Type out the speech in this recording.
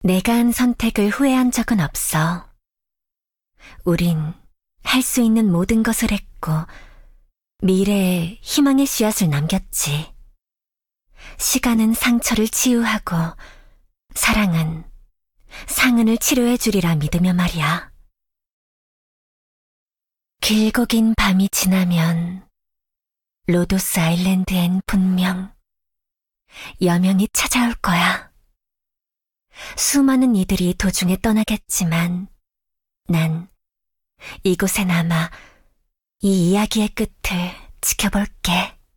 내가 한 선택을 후회한 적은 없어. 우린 할 수 있는 모든 것을 했고 미래에 희망의 씨앗을 남겼지. 시간은 상처를 치유하고 사랑은 상흔을 치료해 주리라 믿으며 말이야. 길고 긴 밤이 지나면 로도스 아일랜드엔 분명 여명이 찾아올 거야. 수많은 이들이 도중에 떠나겠지만 난 이곳에 남아 이 이야기의 끝을 지켜볼게.